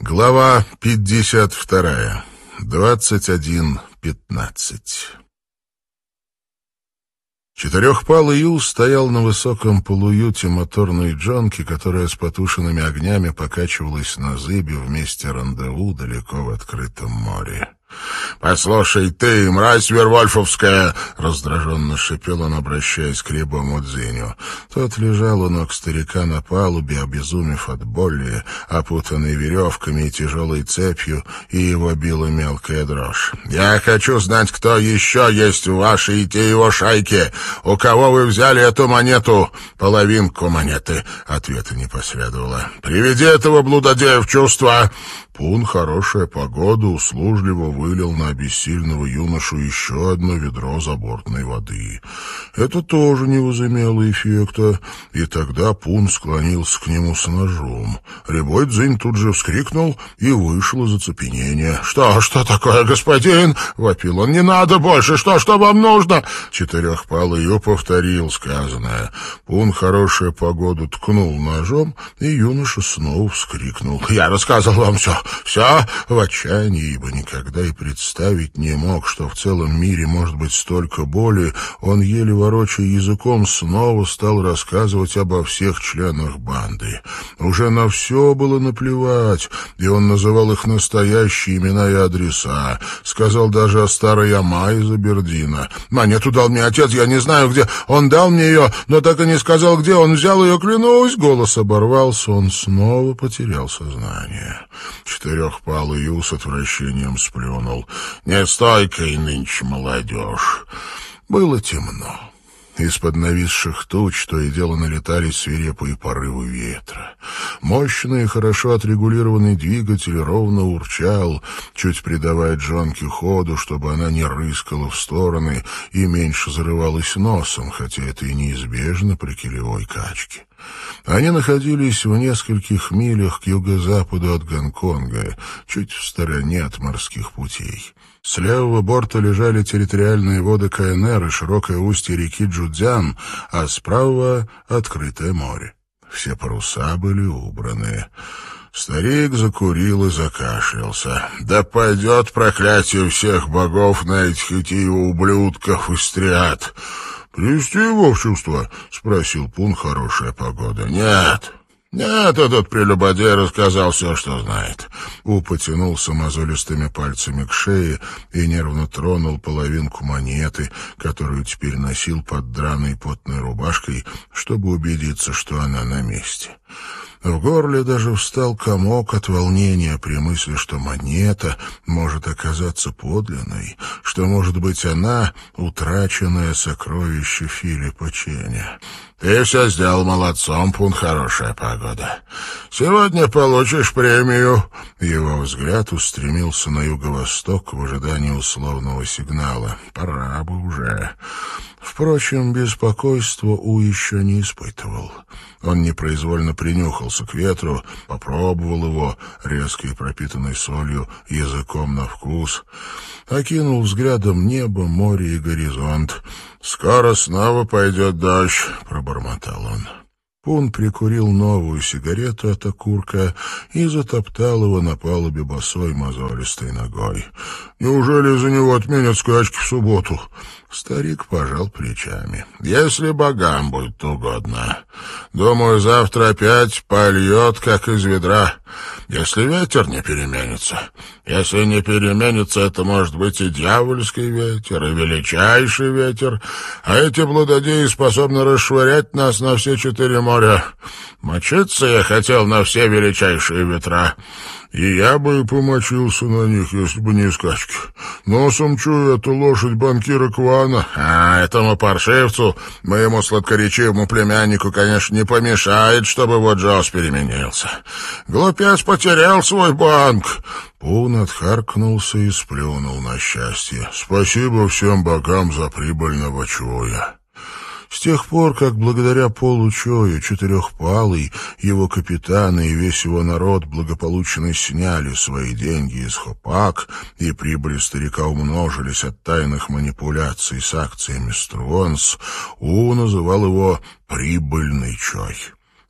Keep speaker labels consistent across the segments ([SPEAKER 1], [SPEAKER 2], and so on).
[SPEAKER 1] Глава 52. 21:15. Четырехпалый Ю стоял на высоком полуюте моторной джонки, которая с потушенными огнями покачивалась на зыбе в месте рандеву далеко в открытом море. «Послушай ты, мразь вервольфовская!» — раздраженно шипел он, обращаясь к рябому Дзиню. Тот лежал у ног старика на палубе, обезумев от боли, опутанный веревками и тяжелой цепью, и его била мелкая дрожь. «Я хочу знать, кто еще есть в вашей и те его шайке. У кого вы взяли эту монету?» «Половинку монеты», — ответа не последовало. «Приведи этого блудодея в чувство!» Пун, хорошая погода, услужливо вылил на обессильного юношу еще одно ведро забортной воды. Это тоже не возымело эффекта, и тогда Пун склонился к нему с ножом. Рябой Дзинь тут же вскрикнул и вышел из оцепенения. «Что такое, господин?» — вопил он. «Не надо больше! Что вам нужно?» Четырехпалый Ю повторил сказанное. Пун, хорошая погода, ткнул ножом, и юноша снова вскрикнул. «Я рассказывал вам все в отчаянии, ибо никогда и представить не мог, что в целом мире может быть столько боли. Он, еле ворочая языком, снова стал рассказывать обо всех членах банды. Уже на все было наплевать, и он называл их настоящие имена и адреса. Сказал даже о старой Амае из Абердина. «Монету дал мне отец, я не знаю где. Он дал мне ее, но так и не сказал, где он взял ее, клянусь». Голос оборвался, он снова потерял сознание. Четырехпалый Ю с отвращением сплюнул. «Не стойкой нынче молодежь». Было темно. Из-под нависших туч то и дело налетали свирепые порывы ветра. Мощный и хорошо отрегулированный двигатель ровно урчал, чуть придавая джонке ходу, чтобы она не рыскала в стороны и меньше зарывалась носом, хотя это и неизбежно при килевой качке. Они находились в нескольких милях к юго-западу от Гонконга, чуть в стороне от морских путей. С левого борта лежали территориальные воды КНР и широкое устье реки Джудзян, а с правого — открытое море. Все паруса были убраны. Старик закурил и закашлялся. «Да пойдет проклятие всех богов на этих его ублюдков из триад!» «Привести его в чувство?» — спросил Пун, хорошая погода. «Нет, этот прелюбодей рассказал все, что знает». У потянулся мозолистыми пальцами к шее и нервно тронул половинку монеты, которую теперь носил под драной потной рубашкой, чтобы убедиться, что она на месте. В горле даже встал комок от волнения при мысли, что монета может оказаться подлинной, что, может быть, она — утраченное сокровище Филиппа Ченя. «Ты все сделал молодцом, Пун, хорошая погода. Сегодня получишь премию». Его взгляд устремился на юго-восток в ожидании условного сигнала. Пора бы уже. Впрочем, беспокойства У еще не испытывал. Он непроизвольно принюхался к ветру, попробовал его, резко и пропитанный солью, языком на вкус, окинул взглядом небо, море и горизонт. «Скоро снова пойдет дождь», — пробормотал он. Пун прикурил новую сигарету от окурка и затоптал его на палубе босой мозолистой ногой. «Неужели за него отменят скачки в субботу?» Старик пожал плечами. «Если богам будет угодно. Думаю, завтра опять польет, как из ведра. Если ветер не переменится. Если не переменится, это может быть и дьявольский ветер, и величайший ветер. А эти блудодеи способны расшвырять нас на все 4 моря. Мочиться я хотел на все величайшие ветра. И я бы и помочился на них, если бы не скачки. Носом чую эту лошадь банкира Квана. А этому паршивцу, моему сладкоречивому племяннику, конечно, не помешает, чтобы вот Джоз переменился. Глупец потерял свой банк». Пун отхаркнулся и сплюнул на счастье. «Спасибо всем богам за прибыльного чуя». С тех пор, как благодаря Полу Чою Четырехпалый, его капитаны и весь его народ благополучно сняли свои деньги из Хопак, и прибыли старика умножились от тайных манипуляций с акциями Струонс, У называл его «прибыльный чай».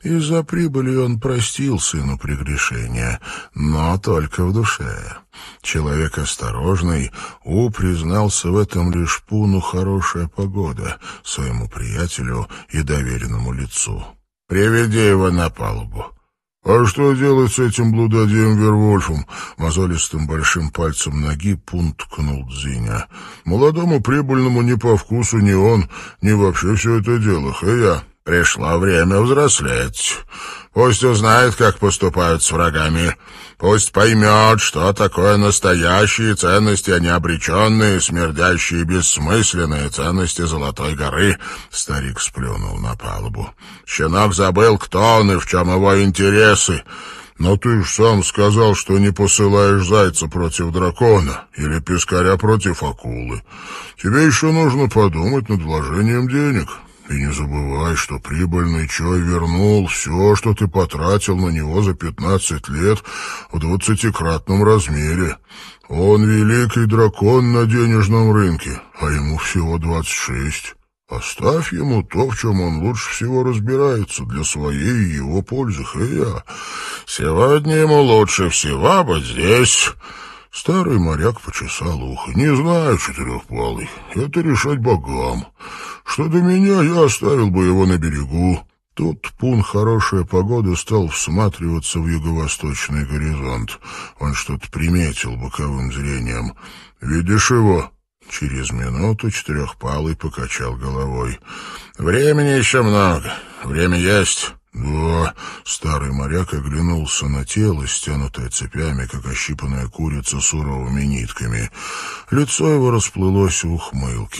[SPEAKER 1] Из-за прибыли он простил сыну прегрешения, но только в душе. Человек осторожный, признался в этом лишь Пуну хорошая погода, своему приятелю и доверенному лицу. «Приведи его на палубу». «А что делать с этим блудодеем Вервольфом?» Мозолистым большим пальцем ноги Пун ткнул Дзиня. «Молодому прибыльному ни по вкусу ни он, ни вообще все это дело. Хэя, пришло время взрослеть. Пусть узнает, как поступают с врагами. Пусть поймет, что такое настоящие ценности, а не обреченные, смердящие, бессмысленные ценности Золотой горы». Старик сплюнул на палубу. «Щенок забыл, кто он и в чем его интересы. Но ты ж сам сказал, что не посылаешь зайца против дракона или пескаря против акулы. Тебе еще нужно подумать над вложением денег». И не забывай, что прибыльный Чой вернул все, что ты потратил на него за 15 лет в 20-кратном размере. Он великий дракон на денежном рынке, а ему всего 26. Оставь ему то, в чем он лучше всего разбирается, для своей и его пользы, Хэя. Сегодня ему лучше всего быть здесь». Старый моряк почесал ухо. «Не знаю, Четырехпалый, это решать богам. Что до меня, я оставил бы его на берегу». Тут Пун, хорошая погода, стал всматриваться в юго-восточный горизонт. Он что-то приметил боковым зрением. «Видишь его?» Через минуту Четырехпалый покачал головой. «Времени еще много. Время есть». «Да», — старый моряк оглянулся на тело, стянутое цепями, как ощипанная курица суровыми нитками. Лицо его расплылось в ухмылке.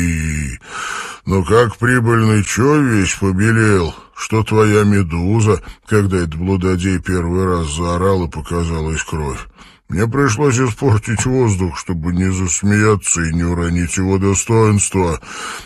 [SPEAKER 1] Ну как прибыльный Чой весь побелел, что твоя медуза, когда этот блудодей первый раз заорал и показалась кровь. Мне пришлось испортить воздух, чтобы не засмеяться и не уронить его достоинство».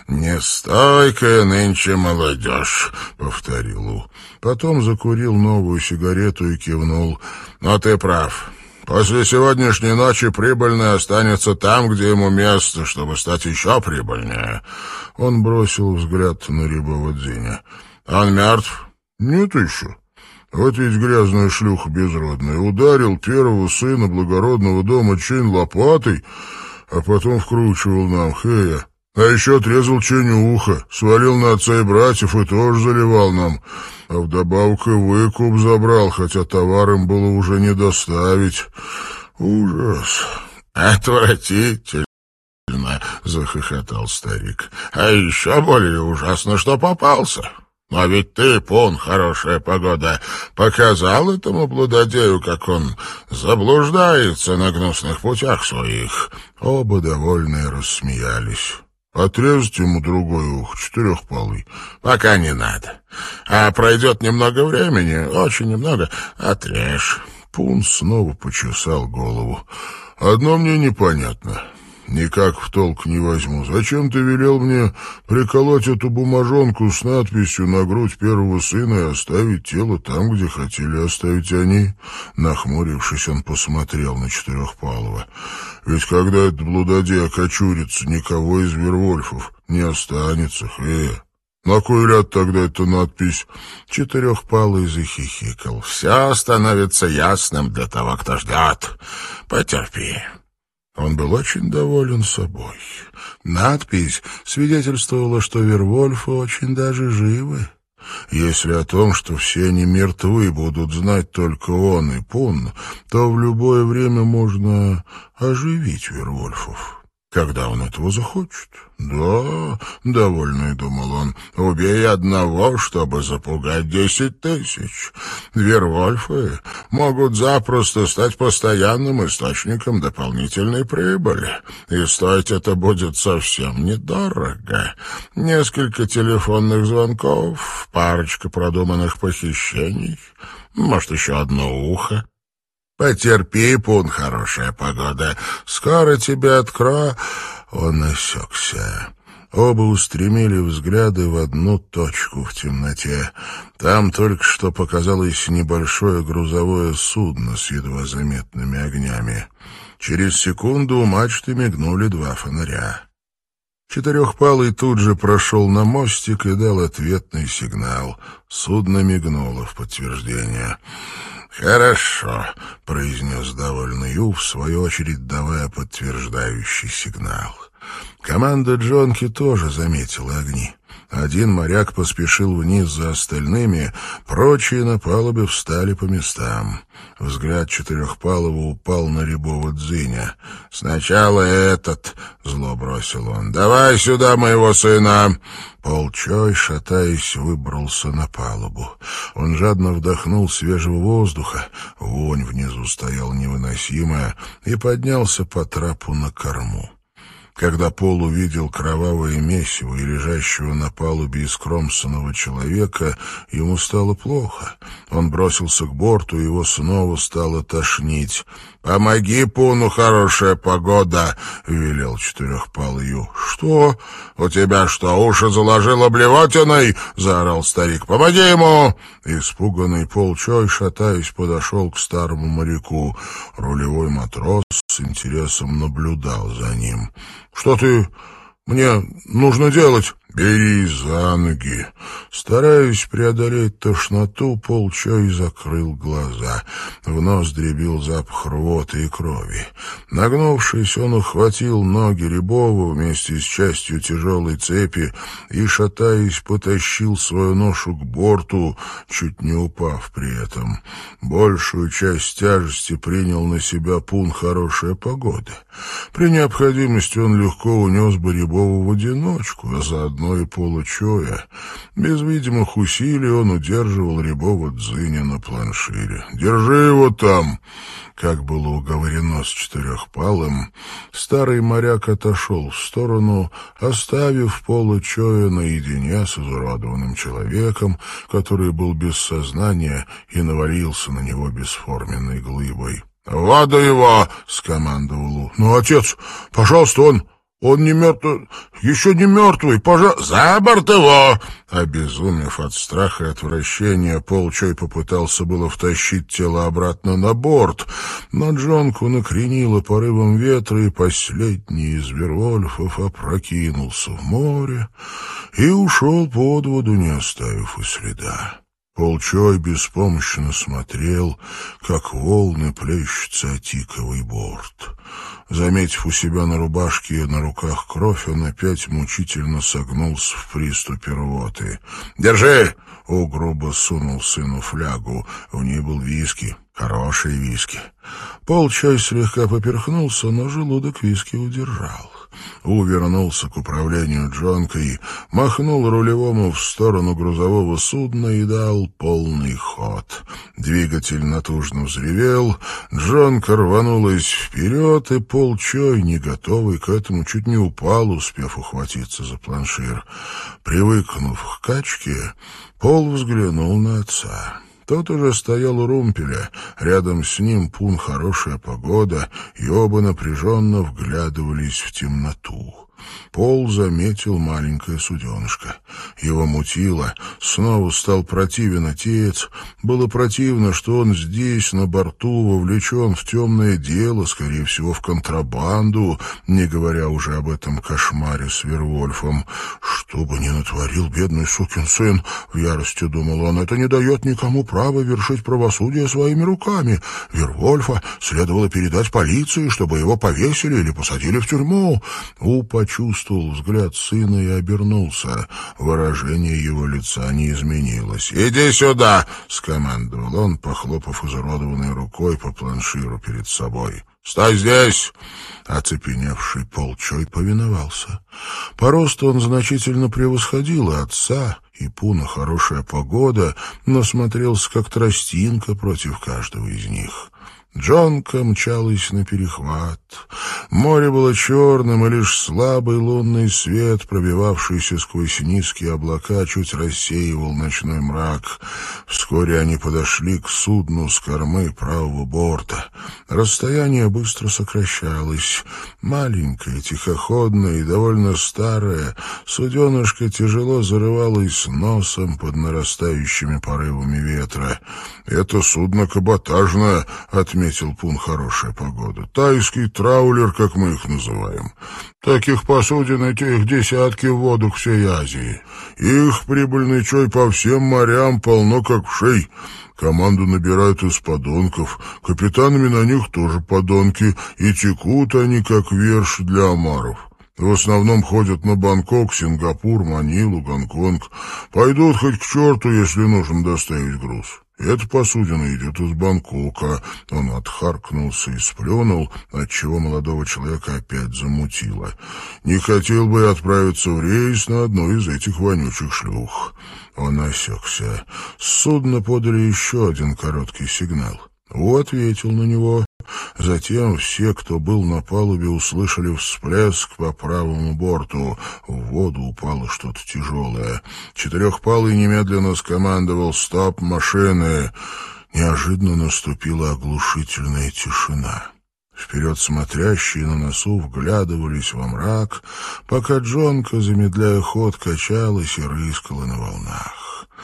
[SPEAKER 1] «Нестойкая нынче молодежь», — повторил У. Потом закурил новую сигарету и кивнул. «Но ты прав. После сегодняшней ночи прибыльный останется там, где ему место, чтобы стать еще прибыльнее». Он бросил взгляд на рябого Дзиня. «Он мертв?» «Нет еще. Вот ведь грязная шлюха безродная. Ударил первого сына благородного дома Чинь лопатой, а потом вкручивал нам, Хэя. А еще отрезал Чиню ухо, свалил на отца и братьев и тоже заливал нам. А вдобавок и выкуп забрал, хотя товар им было уже не доставить. Ужас!» «Отвратительно!» — захохотал старик. «А еще более ужасно, что попался. Но ведь ты, Пун, хорошая погода, показал этому блудодею, как он заблуждается на гнусных путях своих». Оба довольные рассмеялись. «Отрезать ему другой ухо, Четырехпалый?» «Пока не надо. А пройдет немного времени, очень немного, отрежь». Пун снова почесал голову. «Одно мне непонятно. Никак в толк не возьму. Зачем ты велел мне приколоть эту бумажонку с надписью на грудь первого сына и оставить тело там, где хотели оставить они?» Нахмурившись, он посмотрел на Четырехпалого. «Ведь когда этот блудодей окочурится, никого из Вервольфов не останется, Хэя. На кой ляд тогда эта надпись?» Четырехпалый захихикал. «Все становится ясным для того, кто ждет. Потерпи». Он был очень доволен собой. Надпись свидетельствовала, что Вервольфы очень даже живы. Если о том, что все они мертвы, будут знать только он и Пун, то в любое время можно оживить Вервольфов, когда он этого захочет. «Да, — довольный думал он, — убей одного, чтобы запугать 10 тысяч. Вервольфы могут запросто стать постоянным источником дополнительной прибыли, и стоить это будет совсем недорого. Несколько телефонных звонков, парочка продуманных похищений, может, еще одно ухо. Потерпи, Пун, хорошая погода. Скоро тебя откро...» Он осекся. Оба устремили взгляды в одну точку в темноте. Там только что показалось небольшое грузовое судно с едва заметными огнями. Через секунду у мачты мигнули 2 фонаря. Четырехпалый тут же прошел на мостик и дал ответный сигнал. Судно мигнуло в подтверждение. «Хорошо», — произнес довольный Ю, в свою очередь давая подтверждающий сигнал. Команда Джонки тоже заметила огни. Один моряк поспешил вниз за остальными, прочие на палубе встали по местам. Взгляд Четырехпалого упал на рябого Дзиня. «Сначала этот», — зло бросил он. «Давай сюда моего сына!» Пол Чой, шатаясь, выбрался на палубу. Он жадно вдохнул свежего воздуха, вонь внизу стояла невыносимая, и поднялся по трапу на корму. Когда Пол увидел кровавое месиво и лежащего на палубе искромсанного человека, ему стало плохо. Он бросился к борту, и его снова стало тошнить. «Помоги Пуну, хорошая погода!» — велел Четырехпалый Ю. «Что? У тебя что, уши заложило блевотиной?» — заорал старик. «Помоги ему!» Испуганный Пол Чой, шатаясь, подошел к старому моряку. Рулевой матрос с интересом наблюдал за ним. «Что мне нужно делать?» «Бери за ноги». Стараясь преодолеть тошноту, Пол Чой закрыл глаза. В нос дребил запах рвоты и крови. Нагнувшись, он ухватил ноги Рябова вместе с частью тяжелой цепи и, шатаясь, потащил свою ношу к борту, чуть не упав при этом. Большую часть тяжести принял на себя Пун «Хорошая погода». При необходимости он легко унес бы Рябова в одиночку, а заодно и Пола Чоя. Без видимых усилий он удерживал рябого Дзиня на планшире. «Держи его там!» Как было уговорено с Четырехпалым, старый моряк отошел в сторону, оставив Пола Чоя наедине с изуродованным человеком, который был без сознания и навалился на него бесформенной глыбой. «В воду его!» — скомандовал У. «Ну, отец, пожалуйста, он не мертвый, еще не мертвый, пожалуйста, за борт его!» Обезумев от страха и отвращения, Пол Чой попытался было втащить тело обратно на борт, но Джонку накренило порывом ветра, и последний из Вервольфов опрокинулся в море и ушел под воду, не оставив и следа. Пол Чой беспомощно смотрел, как волны плещутся о тиковый борт. Заметив у себя на рубашке и на руках кровь, он опять мучительно согнулся в приступе рвоты. «Держи!» — У грубо сунул сыну флягу. В ней был виски, хороший виски. Пол Чой слегка поперхнулся, но желудок виски удержал. У вернулся к управлению Джонкой, махнул рулевому в сторону грузового судна и дал полный ход. Двигатель натужно взревел, Джонка рванулась вперед, и Пол Чой, не готовый к этому, чуть не упал, успев ухватиться за планшир. Привыкнув к качке, Пол взглянул на отца. Тот уже стоял у румпеля, рядом с ним Пун «Хорошая погода», и оба напряженно вглядывались в темноту. Пол заметил маленькое суденышко. Его мутило, снова стал противен отец. Было противно, что он здесь, на борту, вовлечен в темное дело, скорее всего, в контрабанду, не говоря уже об этом кошмаре с Вервольфом. «Что бы ни натворил бедный сукин сын», — в ярости думал он, — «это не дает никому права вершить правосудие своими руками. Вервольфа следовало передать полиции, чтобы его повесили или посадили в тюрьму». Почувствовал взгляд сына и обернулся. Выражение его лица не изменилось. «Иди сюда!» — скомандовал он, похлопав изуродованной рукой по планширу перед собой. «Стой здесь!» Оцепеневший Пол Чой повиновался. По росту он значительно превосходил отца, и Пуна «Хорошая погода», но смотрелся как тростинка против каждого из них. Джонка мчалась наперехват. Море было черным, и лишь слабый лунный свет, пробивавшийся сквозь низкие облака, чуть рассеивал ночной мрак. Вскоре они подошли к судну с кормы правого борта. Расстояние быстро сокращалось. Маленькое, тихоходное и довольно старое, суденышко тяжело зарывалось носом под нарастающими порывами ветра. «Это судно каботажное», — отметил Пун, — «хорошая погода. Тайский траулер, как мы их называем. Таких посудин, этих десятки в водах всей Азии. Их прибыльный чой по всем морям полно, как вшей. Команду набирают из подонков, капитанами на них тоже подонки, и текут они, как верш для омаров. В основном ходят на Бангкок, Сингапур, Манилу, Гонконг. Пойдут хоть к черту, если нужно доставить груз. Эта посудина идет из Бангкока». Он отхаркнулся и сплюнул, отчего молодого человека опять замутило. «Не хотел бы я отправиться в рейс на одну из этих вонючих шлюх». Он осекся. С судна подали еще один короткий сигнал. У ответил на него. Затем все, кто был на палубе, услышали всплеск по правому борту. В воду упало что-то тяжелое. Четырехпалый немедленно скомандовал «Стоп, машины!». Неожиданно наступила оглушительная тишина. Вперед смотрящие на носу вглядывались во мрак, пока Джонка, замедляя ход, качалась и рыскала на волнах.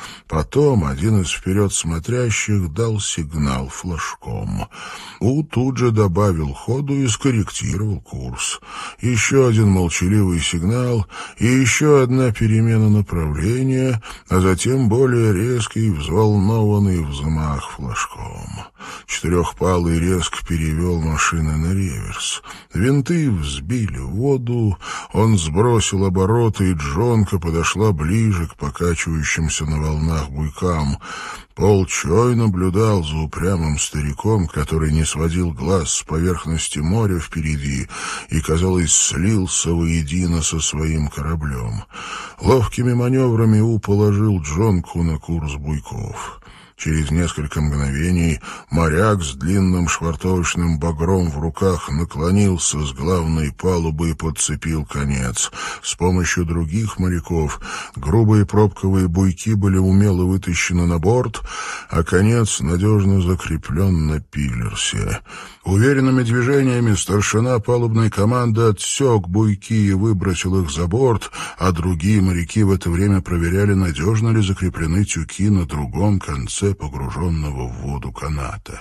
[SPEAKER 1] Потом один из вперед смотрящих дал сигнал флажком. У тут же добавил ходу и скорректировал курс. Еще один молчаливый сигнал и еще одна перемена направления, а затем более резкий взволнованный взмах флажком. Четырехпалый резко перевел машины на реверс. Винты взбили воду, он сбросил обороты, и Джонка подошла ближе к покачивающимся на волнах буйкам. Пол Чой наблюдал за упрямым стариком, который не сводил глаз с поверхности моря впереди и, казалось, слился воедино со своим кораблем. Ловкими маневрами У положил Джонку на курс буйков. Через несколько мгновений моряк с длинным швартовочным багром в руках наклонился с главной палубы и подцепил конец. С помощью других моряков грубые пробковые буйки были умело вытащены на борт, а конец надежно закреплен на пилерсе. Уверенными движениями старшина палубной команды отсек буйки и выбросил их за борт, а другие моряки в это время проверяли, надежно ли закреплены тюки на другом конце погруженного в воду каната.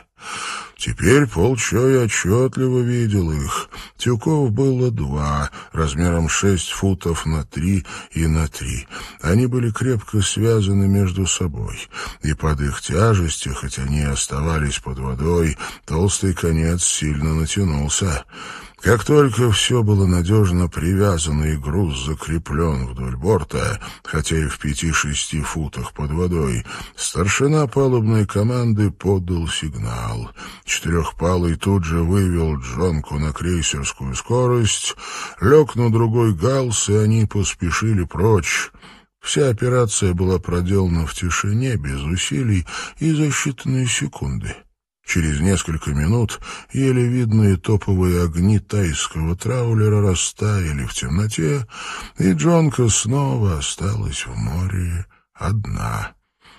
[SPEAKER 1] Теперь Пол Чой отчетливо видел их. Тюков было 2, размером 6 футов на 3 и на 3. Они были крепко связаны между собой, и под их тяжестью, хоть они и оставались под водой, толстый конец сильно натянулся. Как только все было надежно привязано и груз закреплен вдоль борта, хотя и в 5-6 футах под водой, старшина палубной команды подал сигнал. Четырехпалый тут же вывел Джонку на крейсерскую скорость, лег на другой галс, и они поспешили прочь. Вся операция была проделана в тишине, без усилий и за считанные секунды. Через несколько минут еле видные топовые огни тайского траулера растаяли в темноте, и Джонка снова осталась в море одна.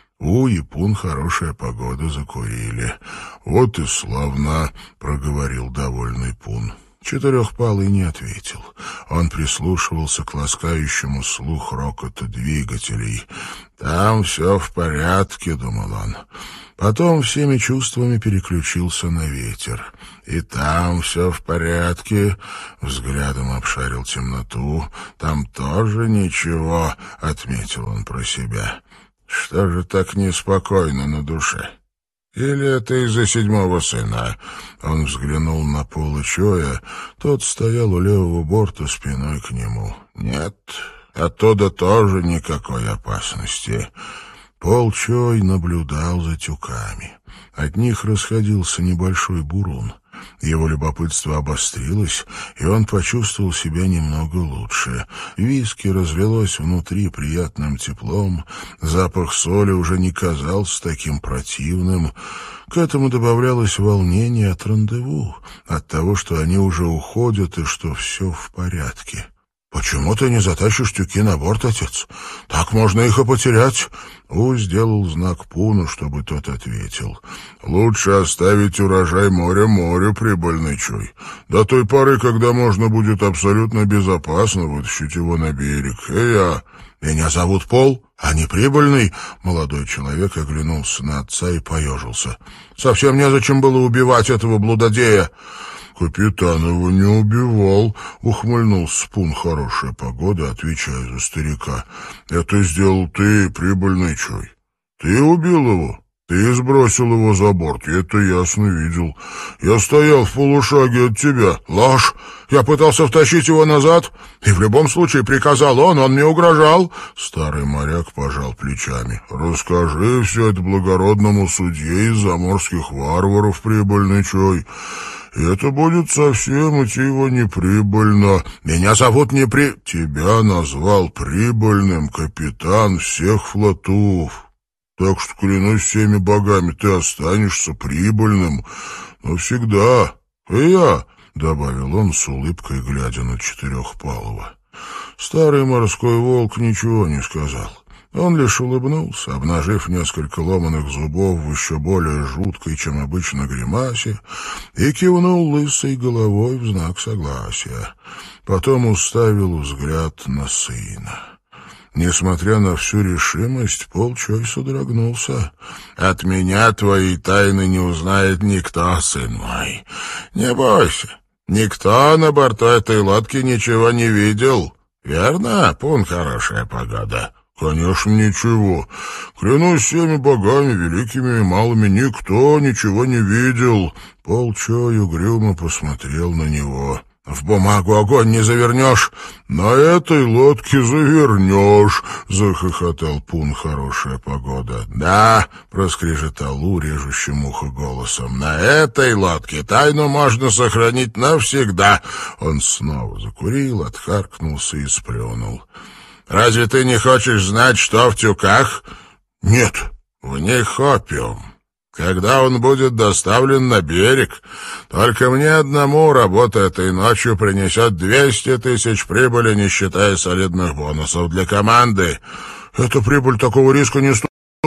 [SPEAKER 1] У и Пун хорошая погода закурили. «Вот и славно», — проговорил довольный Пун. Четырехпалый не ответил. Он прислушивался к ласкающему слух рокоту двигателей. «Там все в порядке», — думал он. Потом всеми чувствами переключился на ветер. «И там все в порядке», — взглядом обшарил темноту. «Там тоже ничего», — отметил он про себя. «Что же так неспокойно на душе? Или это из-за 7-го сына?» Он взглянул на Пола Чоя. Тот стоял у левого борта спиной к нему. «Нет, оттуда тоже никакой опасности». Пол Чой наблюдал за тюками. От них расходился небольшой бурун. Его любопытство обострилось, и он почувствовал себя немного лучше. Виски разлилось внутри приятным теплом, запах соли уже не казался таким противным. К этому добавлялось волнение от рандеву, от того, что они уже уходят и что все в порядке. «Почему ты не затащишь тюки на борт, отец? Так можно их и потерять». У сделал знак Пуну, чтобы тот ответил. «Лучше оставить урожай моря морю, прибыльный Чой. До той поры, когда можно будет абсолютно безопасно вытащить его на берег. Меня зовут Пол, а не Прибыльный». Молодой человек оглянулся на отца и поежился. «Совсем незачем было убивать этого блудодея». «Капитан его не убивал», — ухмыльнулся Пун «Хорошая погода», отвечая за старика. «Это сделал ты, Прибыльный чой. Ты убил его. Ты сбросил его за борт, я это ясно видел. Я стоял в полушаге от тебя». «Ложь! Я пытался втащить его назад, и в любом случае приказал он мне угрожал». Старый моряк пожал плечами. «Расскажи все это благородному судье из заморских варваров, Прибыльный чой. Это будет совсем идти его неприбыльно. Меня зовут Тебя назвал Прибыльным капитан всех флотов. Так что, клянусь всеми богами, ты останешься прибыльным навсегда. И я», — добавил он с улыбкой, глядя на Четырехпалого. Старый морской волк ничего не сказал. Он лишь улыбнулся, обнажив несколько ломаных зубов в еще более жуткой, чем обычно, гримасе, и кивнул лысой головой в знак согласия. Потом уставил взгляд на сына. Несмотря на всю решимость, Пол Чой содрогнулся. «От меня твои тайны не узнает никто, сын мой. Не бойся, никто на борту этой лодки ничего не видел. Верно, Пун, хорошая погода?» «Конечно, ничего. Клянусь всеми богами, великими и малыми, никто ничего не видел». Пол Чой угрюмо посмотрел на него. «В бумагу огонь не завернешь». «На этой лодке завернешь», — захохотал Пун «Хорошая погода». «Да», — проскрежетал У режущим ухо голосом, «на этой лодке тайну можно сохранить навсегда». Он снова закурил, отхаркнулся и сплюнул. «Разве ты не хочешь знать, что в тюках?» «Нет». «В них опиум. Когда он будет доставлен на берег, только мне одному работа этой ночью принесет 200 тысяч прибыли, не считая солидных бонусов для команды». «Эта прибыль такого риска не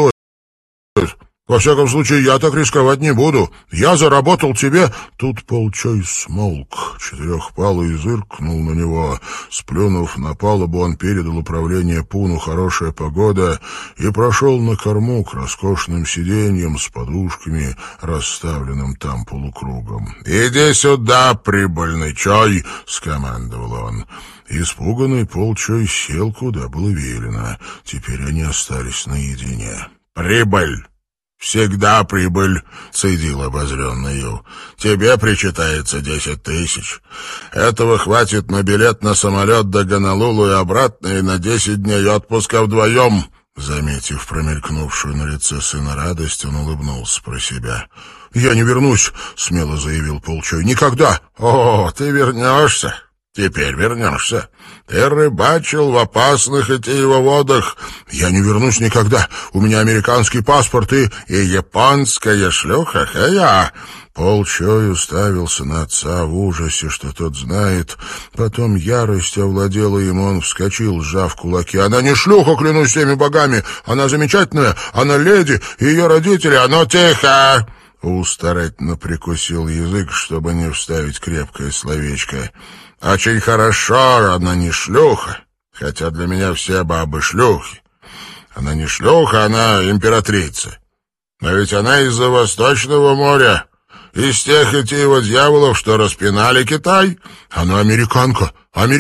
[SPEAKER 1] стоит. Во всяком случае, я так рисковать не буду. Я заработал тебе...» Тут Пол Чой смолк. Четырехпалый зыркнул на него. Сплюнув на палубу, он передал управление Пуну «Хорошая погода» и прошел на корму к роскошным сиденьям с подушками, расставленным там полукругом. «Иди сюда, Прибыльный чой!» — скомандовал он. Испуганный Пол Чой сел, куда было велено. Теперь они остались наедине. «Прибыль! Всегда прибыль», — цедил обозренный Ю. «Тебе причитается 10 тысяч. Этого хватит на билет на самолет до Гонолулу и обратно, и на 10 дней отпуска вдвоем». Заметив промелькнувшую на лице сына радость, он улыбнулся про себя. «Я не вернусь», — смело заявил Пол Чой. «Никогда». «О, ты вернешься. Теперь вернешься. Ты рыбачил в опасных этих водах». «Я не вернусь никогда. У меня американский паспорт и японская шлюха. Я». Пол Чой уставился на отца в ужасе, что тот знает. Потом ярость овладела им, он вскочил, сжав кулаки. «Она не шлюха, клянусь всеми богами. Она замечательная. Она леди. Ее родители. Оно тихо!» У старательно прикусил язык, чтобы не вставить крепкое словечко. «Очень хорошо, она не шлюха, хотя для меня все бабы шлюхи. Она не шлюха, она императрица. Но ведь она из-за Восточного моря, из тех его дьяволов, что распинали Китай. Она американка,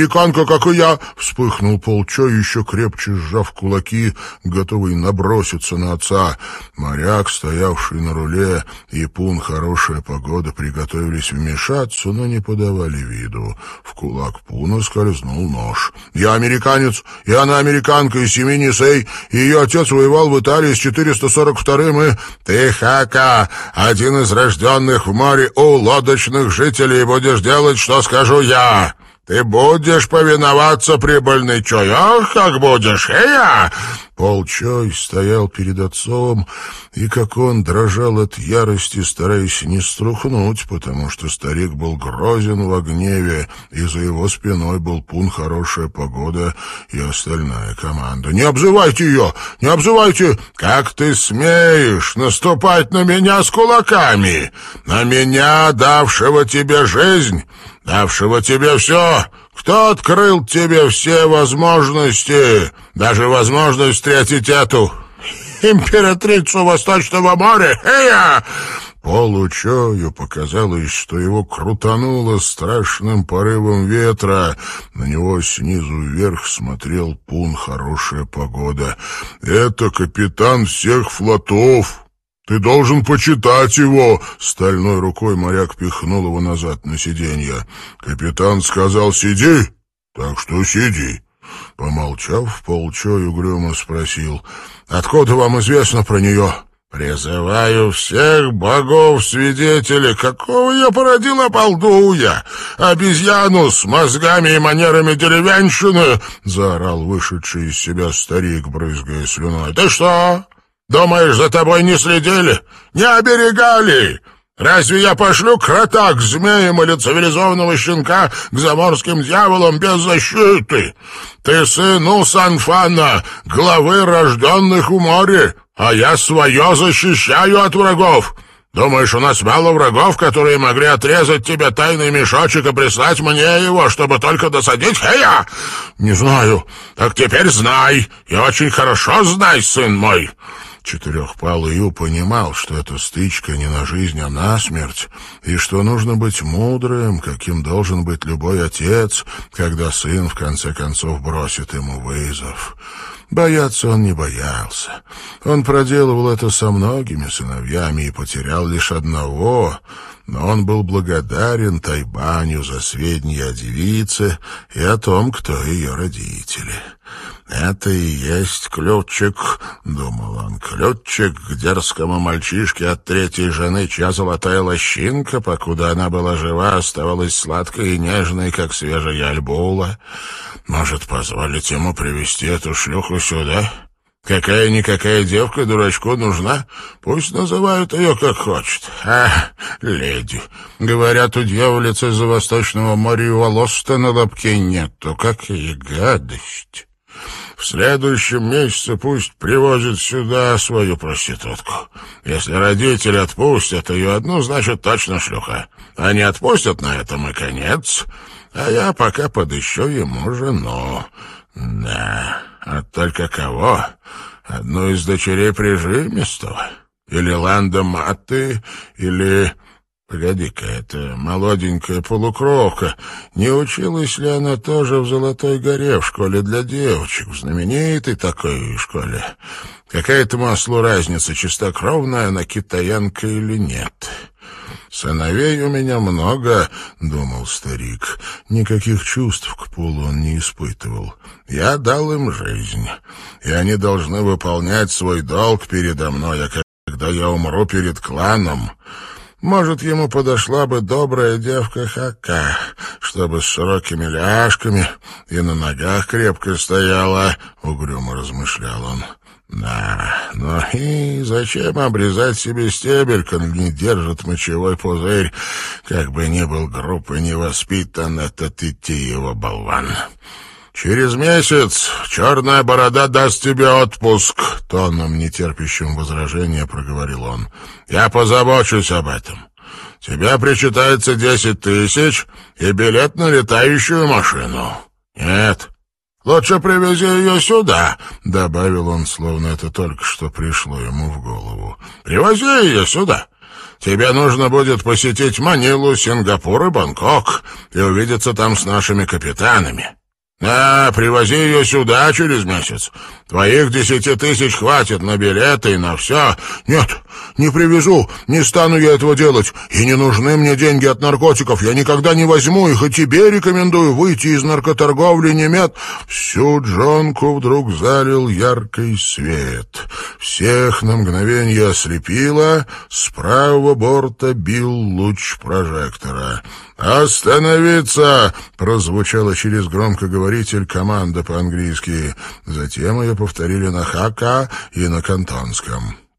[SPEAKER 1] как и я!» — вспыхнул Пол Чой, еще крепче сжав кулаки, готовый наброситься на отца. Моряк, стоявший на руле, и Пун «Хорошая погода» приготовились вмешаться, но не подавали виду. В кулак Пуна скользнул нож. «Я американец, и она американка из семьи Нисей, и ее отец воевал в Италии с 442-м, и...» «Ты, Хака, один из рожденных в море у лодочных жителей, будешь делать, что скажу я. Ты будешь повиноваться, Прибыльный чой. Ах, как будешь, я!» Пол Чой стоял перед отцом, и, как он, дрожал от ярости, стараясь не струхнуть, потому что старик был грозен во гневе, и за его спиной был Пун «Хорошая погода» и остальная команда. «Не обзывайте ее! Не обзывайте! Как ты смеешь наступать на меня с кулаками? На меня, давшего тебе жизнь, давшего тебе все! Кто открыл тебе все возможности, даже возможность встретить эту императрицу Восточного моря? Эя!» Полу Чою показалось, что его крутануло страшным порывом ветра. На него снизу вверх смотрел Пун «Хорошая погода». «Это капитан всех флотов. Ты должен почитать его!» Стальной рукой моряк пихнул его назад на сиденье. «Капитан сказал, сиди, так что сиди». Помолчав, Пол Чой угрюмо спросил: «Откуда вам известно про нее?» «Призываю всех богов-свидетелей, какого я породил обалдуя! Обезьяну с мозгами и манерами деревенщины!» — заорал вышедший из себя старик, брызгая слюной. «Ты что, думаешь, за тобой не следили? Не оберегали? Разве я пошлю крота к змеям или цивилизованного щенка к заморским дьяволам без защиты? Ты сын Усанфана, главы рожденных у моря, а я свое защищаю от врагов. Думаешь, у нас мало врагов, которые могли отрезать тебе тайный мешочек и прислать мне его, чтобы только досадить? Хея! Не знаю. Так теперь знай, и очень хорошо знай, сын мой». Четырехпалый Ю понимал, что эта стычка не на жизнь, а на смерть, и что нужно быть мудрым, каким должен быть любой отец, когда сын в конце концов бросит ему вызов. Бояться он не боялся. Он проделывал это со многими сыновьями и потерял лишь одного, но он был благодарен Тайбаню за сведения о девице и о том, кто ее родители. «Это и есть ключик», — думал он, — «ключик к дерзкому мальчишке от третьей жены, чья золотая лощинка, покуда она была жива, оставалась сладкой и нежной, как свежая альбула. Может, позволить ему привести эту шлюху сюда? Какая-никакая девка дурачку нужна, пусть называют ее как хочет. Леди. Говорят, у дьяволицы из-за Восточного моря волос-то на лобке нету, какая гадость». В следующем месяце пусть привозит сюда свою проститутку. Если родители отпустят ее одну, значит, точно шлюха. А не отпустят, на этом и конец. А я пока подыщу ему жену. Да, а только кого? Одну из дочерей прижимистого? Или Ланда Матты? Или... Погоди-ка, это молоденькая полукровка. Не училась ли она тоже в Золотой горе, в школе для девочек, в знаменитой такой школе? Какая этому ослу разница, чистокровная она китаянка или нет? «Сыновей у меня много», — думал старик. Никаких чувств к Полу он не испытывал. «Я дал им жизнь, и они должны выполнять свой долг передо мной, а когда я умру перед кланом...» Может, ему подошла бы добрая девка Хака, чтобы с широкими ляжками и на ногах крепко стояла, — угрюмо размышлял он. Да, но и зачем обрезать себе стебель, коли не держит мочевой пузырь, как бы ни был груб и невоспитан этот идти его болван. «Через месяц черная борода даст тебе отпуск», — тоном, нетерпящим возражения, проговорил он. «Я позабочусь об этом. Тебе причитается 10 тысяч и билет на летающую машину. Нет, лучше привези ее сюда», — добавил он, словно это только что пришло ему в голову. «Привози ее сюда. Тебе нужно будет посетить Манилу, Сингапур и Бангкок и увидеться там с нашими капитанами. Да, привози ее сюда через месяц. Твоих 10 тысяч хватит на билеты и на все». «Нет, не привезу, не стану я этого делать. И не нужны мне деньги от наркотиков. Я никогда не возьму их, и тебе рекомендую выйти из наркоторговли немед». Всю джонку вдруг залил яркий свет. Всех на мгновение ослепило. С правого борта бил луч прожектора. «Остановиться!» — прозвучала через громкоговоритель команда по-английски. Затем ее повторили на хака и на кантонском.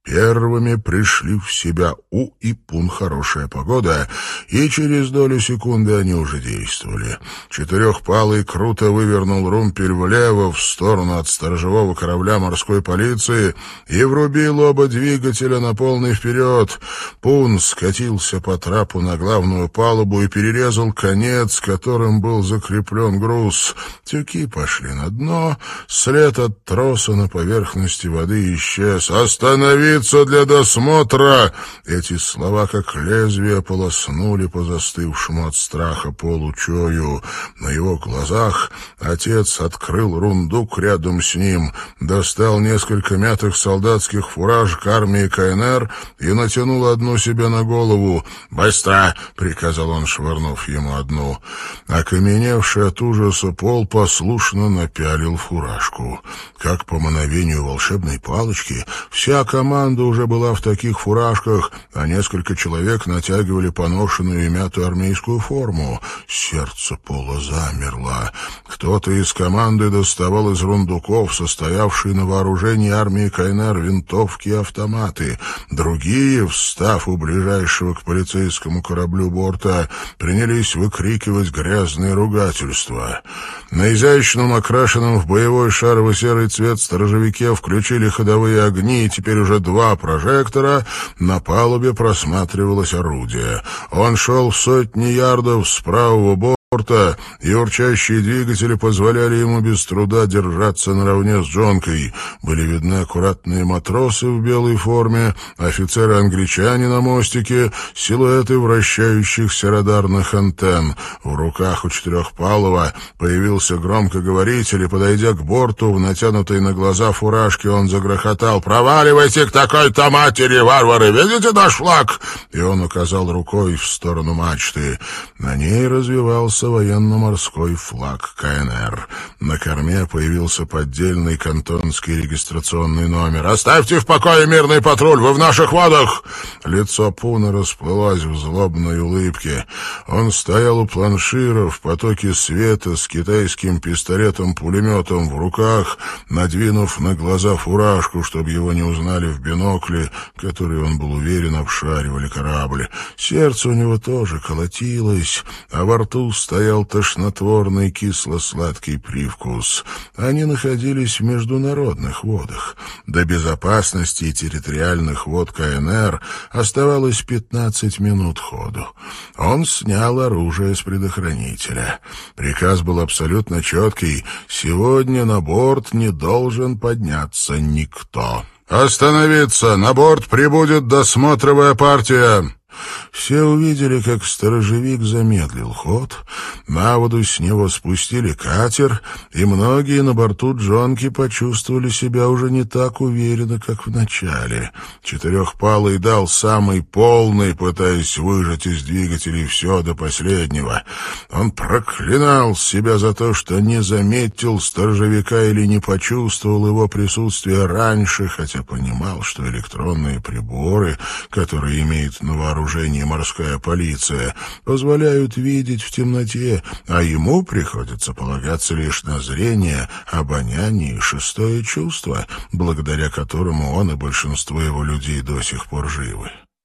[SPEAKER 1] Первыми пришли в себя У и Пун «Хорошая погода», и через долю секунды они уже действовали. Четырехпалый круто вывернул румпель влево в сторону от сторожевого корабля морской полиции и врубил оба двигателя на полный вперед. Пун скатился по трапу на главную палубу и перерезал конец, которым был закреплен груз. Тюки пошли на дно, след от троса на поверхности воды исчез. «Остановиться для досмотра!» Эти слова, как лезвие, полоснули по застывшему от страха Полу Чою. На его глазах отец открыл рундук рядом с ним, достал несколько мятых солдатских фуражек армии КНР и натянул одну себе на голову. «Быстро!» — приказал он, швырнув ему одну. Окаменевший от ужаса Пол послушно напялил фуражку. Как по мановению волшебной палочки, вся команда уже была в таких фуражках, а несколько человек натягивали поношенную и мятую армейскую форму. Сердце Пола замерло. Кто-то из команды доставал из рундуков, состоявшие на вооружении армии КНР, винтовки и автоматы. Другие, встав у ближайшего к полицейскому кораблю борта, принялись выкрикивать грязные ругательства. На изящном, окрашенном в боевой шарово-серый цвет сторожевике включили ходовые огни, и теперь уже два прожектора. На палубе просматривалось орудие. Он шел в сотни ярдов с правого борта, и урчащие двигатели позволяли ему без труда держаться наравне с Джонкой. Были видны аккуратные матросы в белой форме, офицеры-англичане на мостике, силуэты вращающихся радарных антенн. В руках у четырехпалого появился громкоговоритель, и, подойдя к борту, в натянутой на глаза фуражке, он загрохотал: «Проваливайте к такой-то матери, варвары! Видите наш флаг?» И он указал рукой в сторону мачты. На ней развивался военно-морской флаг КНР. На корме появился поддельный кантонский регистрационный номер. «Оставьте в покое мирный патруль! Вы в наших водах!» Лицо Пуна расплылось в злобной улыбке. Он стоял у планшира в потоке света с китайским пистолетом-пулеметом в руках, надвинув на глаза фуражку, чтобы его не узнали в бинокле, который, он был уверен, обшаривали корабль. Сердце у него тоже колотилось, а во рту стоял тошнотворный кисло-сладкий привкус. Они находились в международных водах. До безопасности и территориальных вод КНР оставалось 15 минут ходу. Он снял оружие с предохранителя. Приказ был абсолютно четкий: сегодня на борт не должен подняться никто. «Остановиться! На борт прибудет досмотровая партия!» Все увидели, как сторожевик замедлил ход, на воду с него спустили катер, и многие на борту Джонки почувствовали себя уже не так уверенно, как в начале. Четырехпалый дал самый полный, пытаясь выжать из двигателей все до последнего. Он проклинал себя за то, что не заметил сторожевика или не почувствовал его присутствие раньше, хотя понимал, что электронные приборы, которые имеет на вооружении морская полиция, позволяют видеть в темноте, а ему приходится полагаться лишь на зрение, обоняние и шестое чувство, благодаря которому он и большинство его людей до сих пор живы.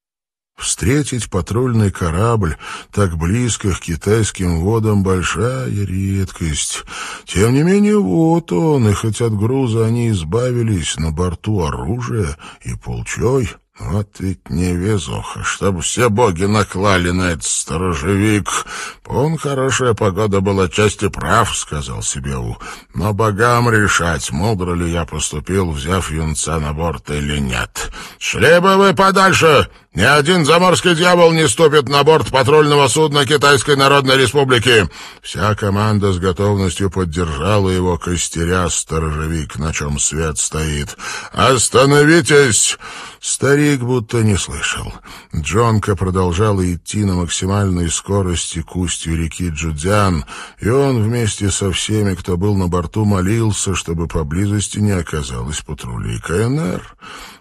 [SPEAKER 1] Встретить патрульный корабль так близко к китайским водам — большая редкость. Тем не менее, вот он, и хоть от груза они избавились, на борту оружие и полчой. Вот ведь невезуха, чтобы все боги наклали на этот сторожевик. Он, хорошая погода была отчасти прав, сказал себе У. Но богам решать, мудро ли я поступил, взяв юнца на борт или нет. Шли бы вы подальше! Ни один заморский дьявол не ступит на борт патрульного судна Китайской Народной Республики. Вся команда с готовностью поддержала его, костеря сторожевик, на чем свет стоит. «Остановитесь!» Старик будто не слышал. Джонка продолжала идти на максимальной скорости к устью реки Джудзян, и он вместе со всеми, кто был на борту, молился, чтобы поблизости не оказалось патрулей КНР.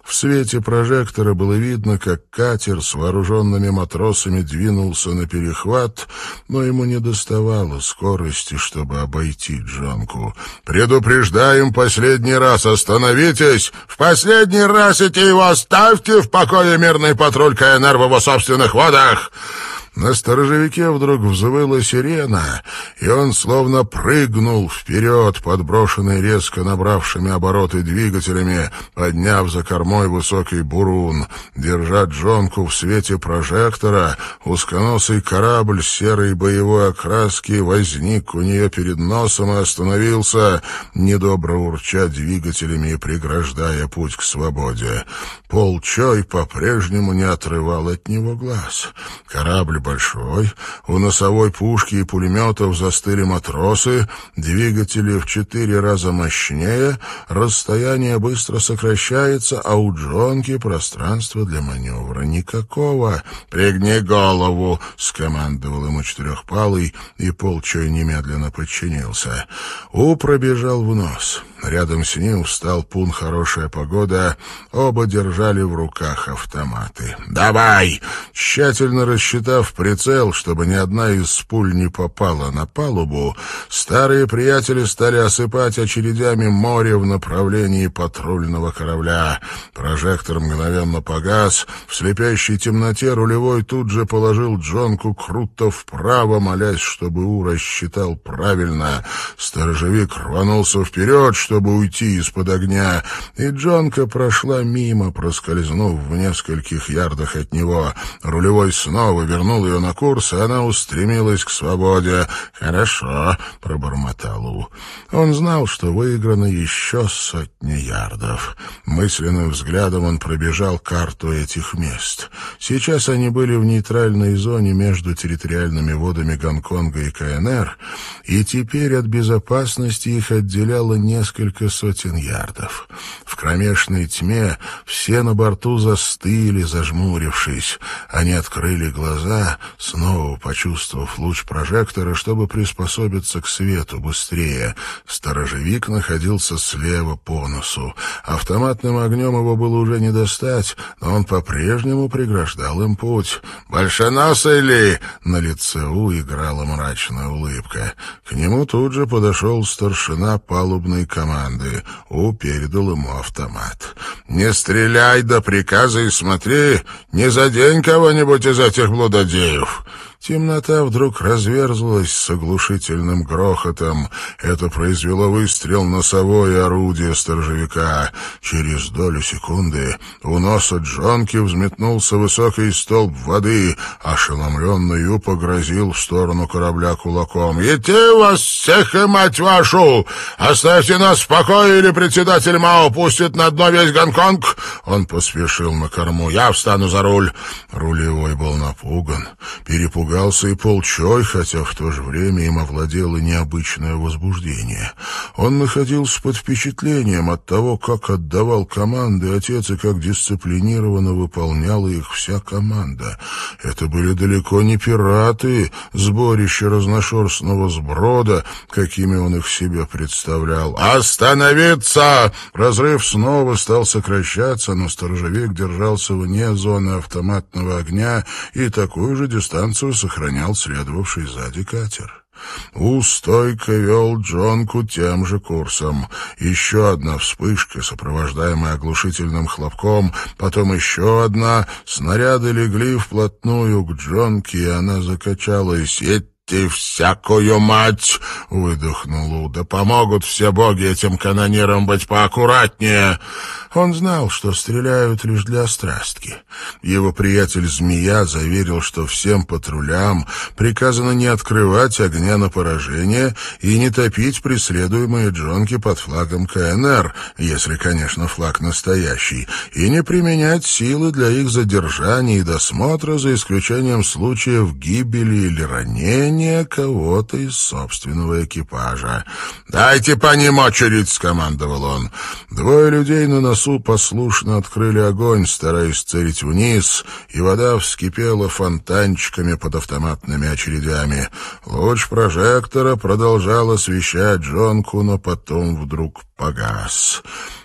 [SPEAKER 1] В свете прожектора было видно, как катер с вооруженными матросами двинулся на перехват, но ему не доставало скорости, чтобы обойти Джонку. «Предупреждаем последний раз, остановитесь! В последний раз его оставьте в покое мирный патруль КНР в его собственных водах!» На сторожевике вдруг взвыла сирена, и он словно прыгнул вперед, подброшенный резко набравшими обороты двигателями, подняв за кормой высокий бурун. Держа Джонку в свете прожектора, узконосый корабль серой боевой окраски возник у нее перед носом и остановился, недобро урча двигателями и преграждая путь к свободе. Пол Чой по-прежнему не отрывал от него глаз. Корабль большой, у носовой пушки и пулеметов застыли матросы, двигатели в 4 раза мощнее, расстояние быстро сокращается, а у Джонки пространства для маневра никакого. «Пригни голову!» — скомандовал ему Четырехпалый, и Пол Чой немедленно подчинился. У пробежал в нос. Рядом с ним встал Пун «Хорошая погода». Оба держали в руках автоматы. «Давай!» Тщательно рассчитав прицел, чтобы ни одна из пуль не попала на палубу, старые приятели стали осыпать очередями море в направлении патрульного корабля. Прожектор мгновенно погас. В слепящей темноте рулевой тут же положил Джонку круто вправо, молясь, чтобы У рассчитал правильно. Сторожевик рванулся вперед, чтобы уйти из-под огня, и Джонка прошла мимо, проскользнув в нескольких ярдах от него. Рулевой снова вернул ее на курс, и она устремилась к свободе. «Хорошо», — пробормотал У. Он знал, что выиграно еще 100 ярдов. Мысленным взглядом он пробежал карту этих мест. Сейчас они были в нейтральной зоне между территориальными водами Гонконга и КНР, и теперь от безопасности их отделяло несколько сотен ярдов. В кромешной тьме все на борту застыли, зажмурившись. Они открыли глаза, снова почувствовав луч прожектора, чтобы приспособиться к свету быстрее. Сторожевик находился слева по носу. Автоматным огнем его было уже не достать, но он по-прежнему преграждал им путь. «Большеносый ли?» На лице У играла мрачная улыбка. К нему тут же подошел старшина палубной команды. У передал ему автомат. «Не стреляй до приказа и смотри, не задень кого-нибудь из этих блудодеев!» Темнота вдруг разверзлась с оглушительным грохотом. Это произвело выстрел носовое орудие сторожевика. Через долю секунды у носа Джонки взметнулся высокий столб воды. Ошеломленный Ю погрозил в сторону корабля кулаком. «Идти вас всех и мать вашу! Оставьте нас в покое, или председатель Мао пустит на дно весь Гонконг!» Он поспешил на корму. «Я встану за руль!» Рулевой был напуган, перепугался и Пол Чой, хотя в то же время им овладело необычное возбуждение. Он находился под впечатлением от того, как отдавал команды отец и как дисциплинированно выполняла их вся команда. Это были далеко не пираты, сборище разношерстного сброда, какими он их себе представлял. «Остановиться!» Разрыв снова стал сокращаться, но сторожевик держался вне зоны автоматного огня и такую же дистанцию сохранял следовавший сзади катер. У стойко вел Джонку тем же курсом. Еще одна вспышка, сопровождаемая оглушительным хлопком, потом еще одна. Снаряды легли вплотную к Джонке, и она закачалась. «Ты всякую мать!» — выдохнул У. «Да помогут все боги этим канонирам быть поаккуратнее!» Он знал, что стреляют лишь для острастки. Его приятель Змея заверил, что всем патрулям приказано не открывать огня на поражение и не топить преследуемые Джонки под флагом КНР, если, конечно, флаг настоящий, и не применять силы для их задержания и досмотра, за исключением случаев гибели или ранения кого-то из собственного экипажа. «Дайте по ним очередь!» — скомандовал он. Двое людей на носу послушно открыли огонь, стараясь целить вниз, и вода вскипела фонтанчиками под автоматными очередями. Луч прожектора продолжал освещать Джонку, но потом вдруг погас.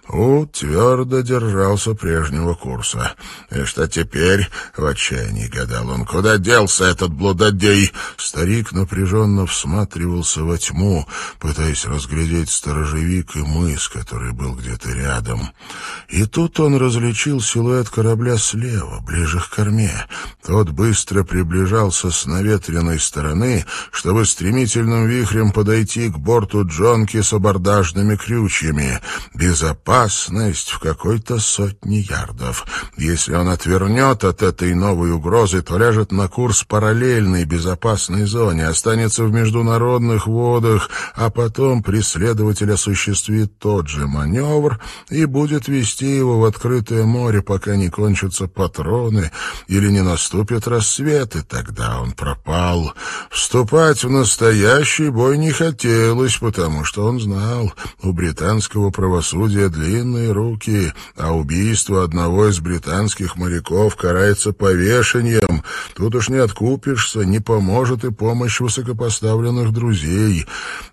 [SPEAKER 1] твердо держался прежнего курса. «И что теперь?» — в отчаянии гадал он. «Куда делся этот блудодей?» Старик напряженно всматривался во тьму, пытаясь разглядеть сторожевик и мыс, который был где-то рядом. И тут он различил силуэт корабля слева, ближе к корме. Тот быстро приближался с наветренной стороны, чтобы стремительным вихрем подойти к борту джонки с абордажными крючьями. Безопасность в какой-то сотне ярдов. Если он отвернет от этой новой угрозы, то ляжет на курс параллельной безопасной зоне, останется в международных водах, а потом преследователь осуществит тот же маневр и будет вести его в открытое море, пока не кончатся патроны или не наступит рассвет, и тогда он пропал. Вступать в настоящий бой не хотелось, потому что он знал, у британского правосудия длинные руки, а убийство одного из британских моряков карается повешением. Тут уж не откупишься, не поможет и помощь высокопоставленных друзей.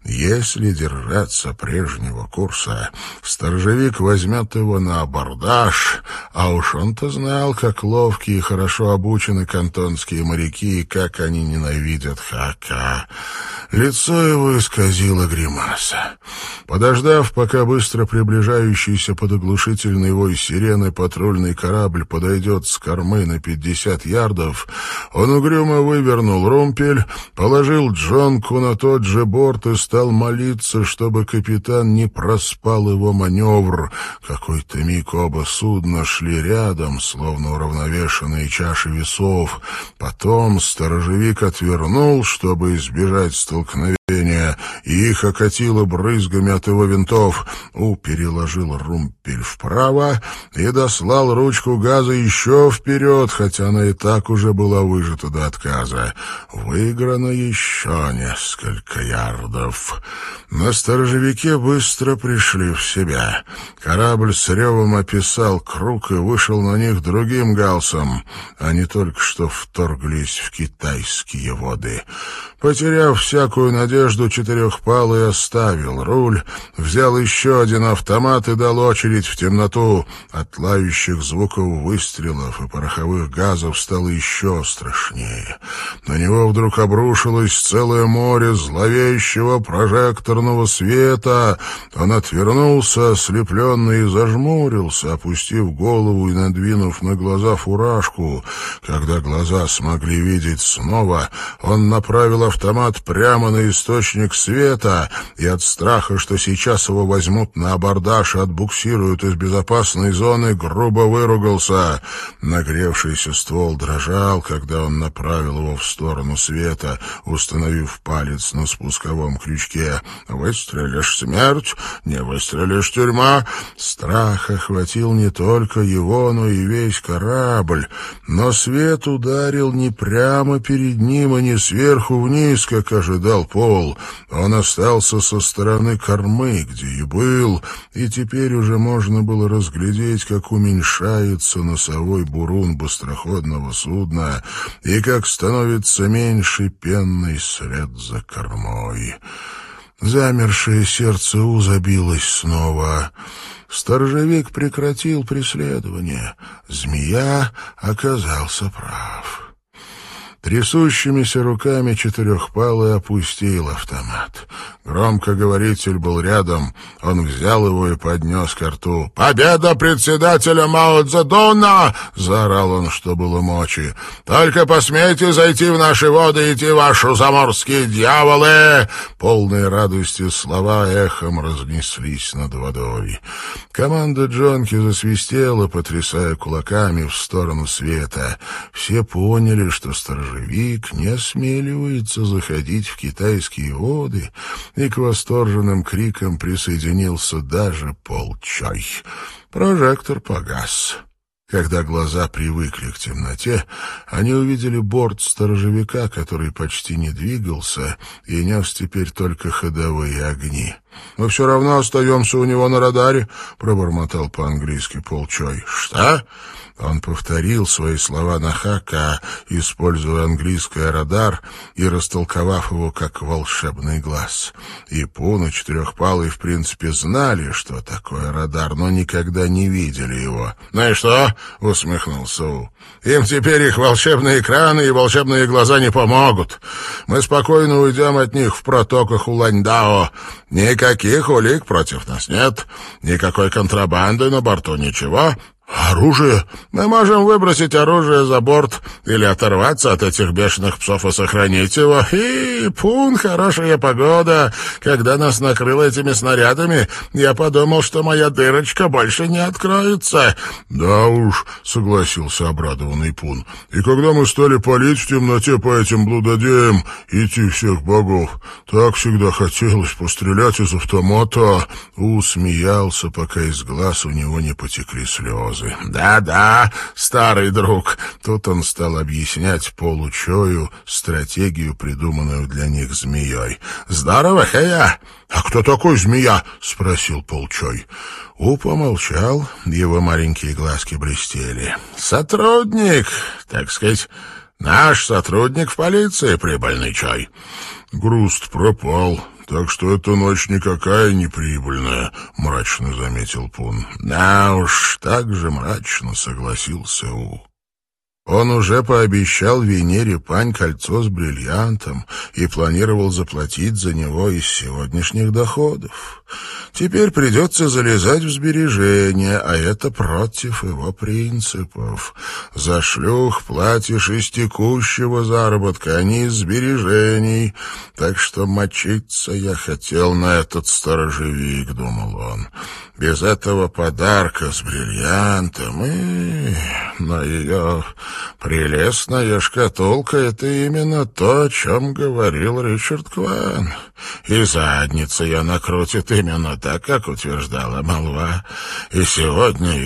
[SPEAKER 1] Если держаться прежнего курса, сторожевик возьмет его на абордаж, а уж он-то знал, как ловкие и хорошо обучены кантонские моряки и как они ненавидят Хака. Лицо его исказило гримаса. Подождав, пока быстро приближающийся под оглушительный вой сирены патрульный корабль подойдет с кормы на 50 ярдов, он угрюмо вывернул румпель, положил джонку на тот же борт и стал молиться, чтобы капитан не проспал его маневр. Какой-то миг оба судна шли рядом, словно уравновешенные чаши весов. Потом сторожевик отвернул, чтобы избежать столкновения, и их окатило брызгами от его винтов. Переложил румпель вправо и дослал ручку газа еще вперед, хотя она и так уже была выжата до отказа. Выиграно еще несколько ярдов. На сторожевике быстро пришли в себя. Корабль с ревом описал круг и вышел на них другим галсом. Они только что вторглись в китайские воды. Потеряв всякую надежду, Четырехпалый оставил руль, взял еще один автомат и дал очередь в темноту. От лающих звуков выстрелов и пороховых газов стало еще страшнее. На него вдруг обрушилось целое море зловещего прожекторного света. Он отвернулся, ослепленный, и зажмурился, опустив голову и надвинув на глаза фуражку. Когда глаза смогли видеть снова, он направил автомат прямо на источник света и от страха, что сейчас его возьмут на абордаж и отбуксируют из безопасной зоны, грубо выругался. Нагревшийся ствол дрожал, когда он направил его в сторону света, установив палец на спусковом крючке. «Выстрелишь — смерть, не выстрелишь — тюрьма». Страх охватил не только его, но и весь корабль. Но свет ударил не прямо перед ним, а не сверху вниз, как ожидал Пол. Он остался со стороны кормы, где и был, и теперь уже можно было разглядеть, как уменьшается носовой бурун быстроходного судна и как становится меньше пенный след за кормой. Замершее сердце забилось снова. Сторожевик прекратил преследование. Змея оказался прав. Трясущимися руками Четырехпалый опустил автомат. Громкоговоритель был рядом. Он взял его и поднес ко рту. «Победа председателя Мао Цзэдуна!» — заорал он, что было мочи. «Только посмейте зайти в наши воды, идти ваши заморские дьяволы!» Полные радости слова эхом разнеслись над водой. Команда джонки засвистела, потрясая кулаками в сторону света. Все поняли, что сторожевик не осмеливается заходить в китайские воды, и к восторженным крикам присоединился даже Пол Чой. Прожектор погас. Когда глаза привыкли к темноте, они увидели борт сторожевика, который почти не двигался и нес теперь только ходовые огни. «Мы все равно остаемся у него на радаре», — пробормотал по-английски Полчой. «Что?» Он повторил свои слова на хака, используя английский радар и растолковав его как волшебный глаз. И Пун, и Четырехпалый в принципе знали, что такое радар, но никогда не видели его. «Ну и что?» — усмехнулся У. «Им теперь их волшебные экраны и волшебные глаза не помогут. Мы спокойно уйдем от них в протоках Уланьдао. Никаких улик против нас нет, никакой контрабанды на борту, ничего». «Оружие? Мы можем выбросить оружие за борт или оторваться от этих бешеных псов и сохранить его. И, Пун, хорошая погода. Когда нас накрыло этими снарядами, я подумал, что моя дырочка больше не откроется». «Да уж», — согласился обрадованный Пун. «И когда мы стали палить в темноте по этим блудодеям, идти всех богов, так всегда хотелось пострелять из автомата». У смеялся, пока из глаз у него не потекли слезы. «Да-да, старый друг». Тут он стал объяснять Получою стратегию, придуманную для них змеей. «Здорово, Хэя!» «А кто такой змея?» — спросил Полчой. У помолчал, его маленькие глазки блестели. «Сотрудник, так сказать, наш сотрудник в полиции, прибыльный чай». «Груст пропал. Так что эта ночь никакая не прибыльная», — мрачно заметил Пун. «Да уж, так же мрачно», — согласился У. Он уже пообещал Венере Пань кольцо с бриллиантом и планировал заплатить за него из сегодняшних доходов. Теперь придется залезать в сбережения, а это против его принципов. За шлюх платишь из текущего заработка, а не из сбережений. Так что мочиться я хотел на этот сторожевик, думал он. Без этого подарка с бриллиантом и на ее прелестная шкатулка — это именно то, о чем говорил Ричард Кван. И задница ее накрутит именно так, как утверждала молва. И сегодня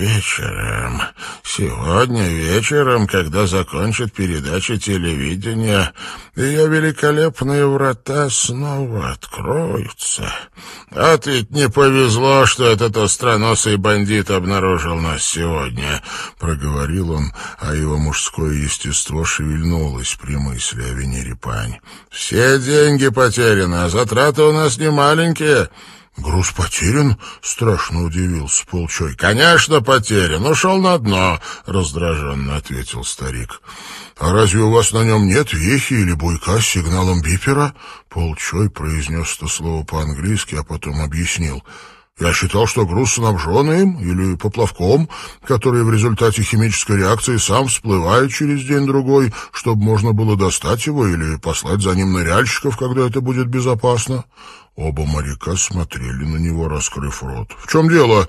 [SPEAKER 1] вечером, когда закончит передача телевидения, ее великолепные врата снова откроются. Вот ведь не повезло, что этот остроносый бандит обнаружил нас сегодня, — проговорил он, а его мужское естество шевельнулось при мысли о Венере Пань. Все деньги потеряны, а затраты у нас не маленькие. «Груз потерян?» — страшно удивился Полчой. «Конечно, потерян. Ушел на дно», — раздраженно ответил старик. «А разве у вас на нем нет вехи или буйка с сигналом бипера?» Полчой произнес это слово по-английски, а потом объяснил. «Я считал, что груз снабжен им или поплавком, который в результате химической реакции сам всплывает через день-другой, чтобы можно было достать его или послать за ним ныряльщиков, когда это будет безопасно». Оба моряка смотрели на него, раскрыв рот. «В чем дело?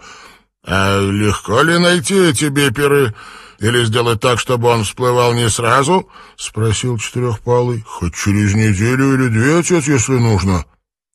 [SPEAKER 1] А легко ли найти эти биперы? Или сделать так, чтобы он всплывал не сразу?» — спросил Четырехпалый. «Хоть через неделю или две, отец, если нужно».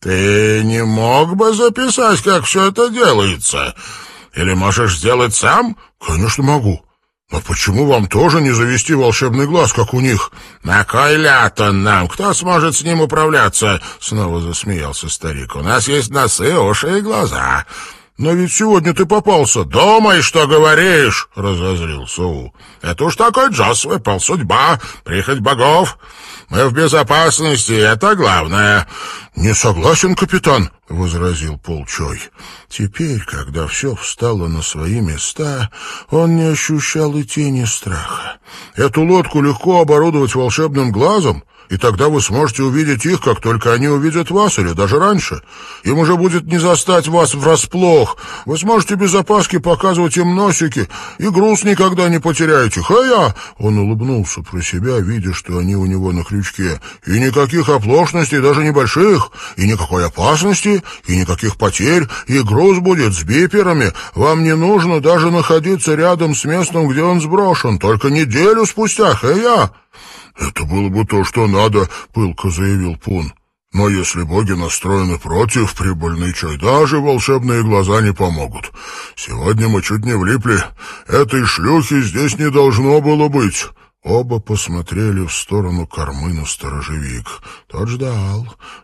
[SPEAKER 1] «Ты не мог бы записать, как все это делается? Или можешь сделать сам?» «Конечно могу. Но почему вам тоже не завести волшебный глаз, как у них?» «На кой ляд он нам? Кто сможет с ним управляться?» — снова засмеялся старик. «У нас есть носы, уши и глаза». «Но ведь сегодня ты попался. Думай, что говоришь!» — разозлился У. «Это уж такой джаз выпал, судьба, прихоть богов. Мы в безопасности, это главное». «Не согласен, капитан», — возразил Полчой. Теперь, когда все встало на свои места, он не ощущал и тени страха. «Эту лодку легко оборудовать волшебным глазом, и тогда вы сможете увидеть их, как только они увидят вас, или даже раньше. Им уже будет не застать вас врасплох. Вы сможете без опаски показывать им носики, и груз никогда не потеряете. Хая!» Он улыбнулся про себя, видя, что они у него на крючке. «И никаких оплошностей, даже небольших, и никакой опасности, и никаких потерь, и груз будет с биперами. Вам не нужно даже находиться рядом с местом, где он сброшен, только неделю спустя. Хая!» «Это было бы то, что надо», — пылко заявил Пун. Но если боги настроены против, прибыльный чай, даже волшебные глаза не помогут. Сегодня мы чуть не влипли. Этой шлюхи здесь не должно было быть». Оба посмотрели в сторону кормы на сторожевик. Тот ждал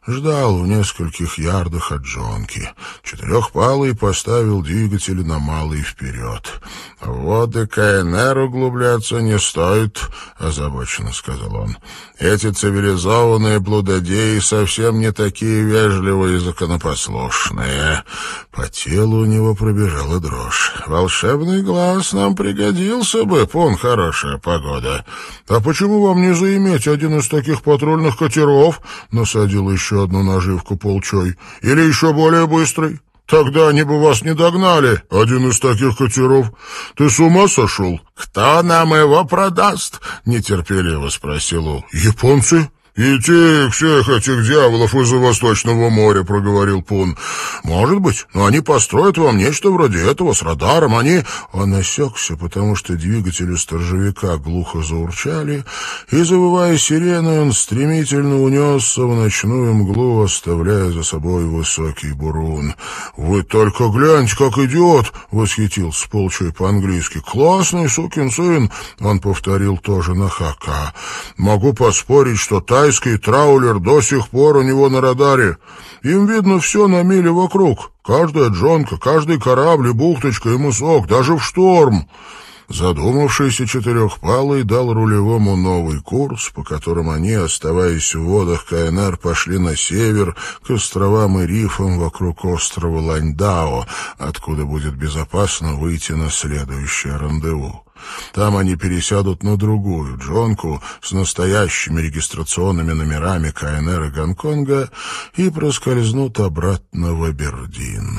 [SPEAKER 1] в нескольких ярдах от Джонки. Четырехпалый поставил двигатели на малый вперед. «В воды КНР углубляться не стоит», — озабоченно сказал он. «Эти цивилизованные блудодеи совсем не такие вежливые и законопослушные». По телу у него пробежала дрожь. «Волшебный глаз нам пригодился бы, пун, хорошая погода». «А почему вам не заиметь один из таких патрульных катеров?» — насадил еще одну наживку Полчой. «Или еще более быстрый? Тогда они бы вас не догнали, один из таких катеров. Ты с ума сошел?» «Кто нам его продаст?» — нетерпеливо спросил он. «Японцы?» «Идти всех этих дьяволов из-за Восточного моря», — проговорил Пун. «Может быть, но они построят вам нечто вроде этого с радаром, они...» Он осекся, потому что двигатели сторожевика глухо заурчали, и, завывая сиреной, он стремительно унесся в ночную мглу, оставляя за собой высокий бурун. «Вы только гляньте, как идет!» — восхитился Полчой по-английски. «Классный сукин сын!» — он повторил тоже на хака. «Могу поспорить, что тайский траулер до сих пор у него на радаре. Им видно все на миле вокруг. Каждая джонка, каждый корабль, бухточка и мысок, даже в шторм». Задумавшийся четырехпалый дал рулевому новый курс, по которому они, оставаясь в водах КНР, пошли на север, к островам и рифам вокруг острова Ланьдао, откуда будет безопасно выйти на следующее рандеву. Там они пересядут на другую джонку с настоящими регистрационными номерами КНР и Гонконга и проскользнут обратно в Абердин.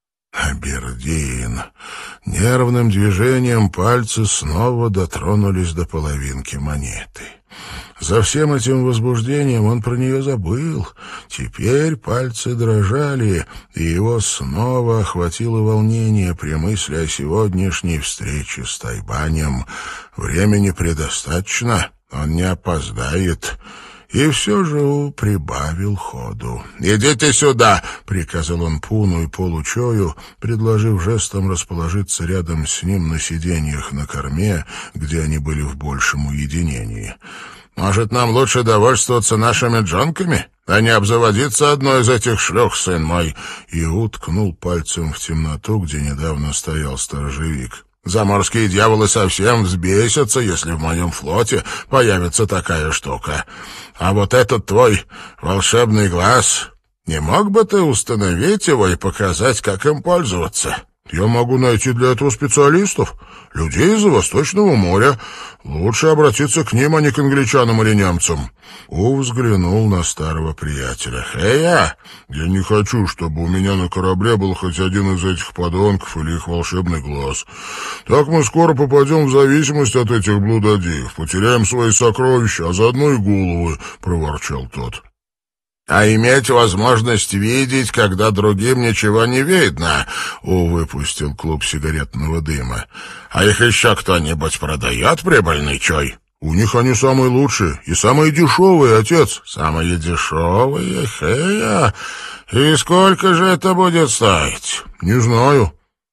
[SPEAKER 1] Абердин. Нервным движением пальцы снова дотронулись до половинки монеты. За всем этим возбуждением он про нее забыл. Теперь пальцы дрожали, и его снова охватило волнение при мысли о сегодняшней встрече с Тайбанем. Времени предостаточно, он не опоздает. И все же прибавил ходу. «Идите сюда!» — приказал он Пуну и Получою, предложив жестом расположиться рядом с ним на сиденьях на корме, где они были в большем уединении. «Может, нам лучше довольствоваться нашими джонками, а не обзаводиться одной из этих шлюх, сын мой?» И уткнул пальцем в темноту, где недавно стоял сторожевик. «Заморские дьяволы совсем взбесятся, если в моем флоте появится такая штука. А вот этот твой волшебный глаз, не мог бы ты установить его и показать, как им пользоваться?» «Я могу найти для этого специалистов, людей из-за Восточного моря. Лучше обратиться к ним, а не к англичанам или немцам». Взглянул на старого приятеля. «Я не хочу, чтобы у меня на корабле был хоть один из этих подонков или их волшебный глаз. Так мы скоро попадем в зависимость от этих блудодеев, потеряем свои сокровища, а заодно и головы», — проворчал тот. «А иметь возможность видеть, когда другим ничего не видно», — выпустил клуб сигаретного дыма. «А их еще кто-нибудь продает, прибыльный чай?» «У них они самые лучшие и самые дешевые, отец». «Самые дешевые? Хея! И сколько же это будет стоить?» «Не знаю.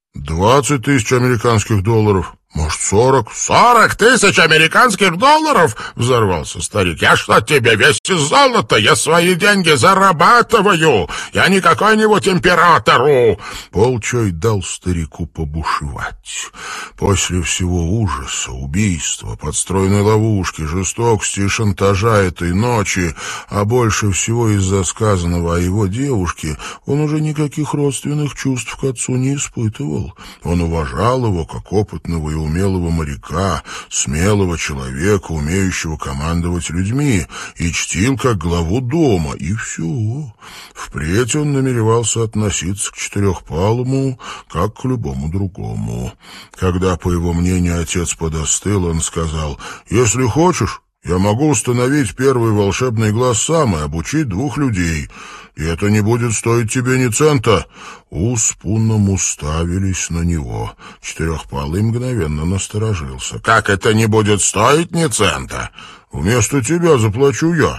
[SPEAKER 1] 20 тысяч американских долларов. Может, 40? 40 тысяч американских долларов? Взорвался старик. Я что, тебе весь из золота? Я свои деньги зарабатываю. Я не какой-нибудь императору. Полчой дал старику побушевать. После всего ужаса, убийства, подстроенной ловушки, жестокости и шантажа этой ночи, а больше всего из-за сказанного о его девушке, он уже никаких родственных чувств к отцу не испытывал. Он уважал его как опытного и умелого моряка, смелого человека, умеющего командовать людьми, и чтил как главу дома, и все. Впредь он намеревался относиться к Четырехпалому, как к любому другому. Когда, по его мнению, отец подостыл, он сказал: «Если хочешь, я могу установить первый волшебный глаз сам и обучить 2 людей, и это не будет стоить тебе ни цента». С Пуном уставились на него. Четырехпалый мгновенно насторожился. «Как это не будет стоить ни цента? Вместо тебя заплачу я».